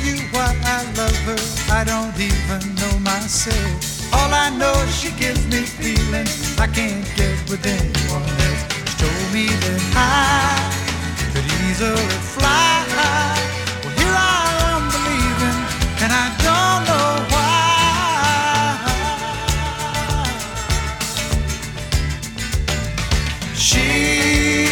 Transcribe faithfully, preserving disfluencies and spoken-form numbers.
you why I love her, I don't even know myself. All I know is she gives me feelings I can't get with anyone else. She told me that I could easily fly. Well, here I am believing, and I don't know why. She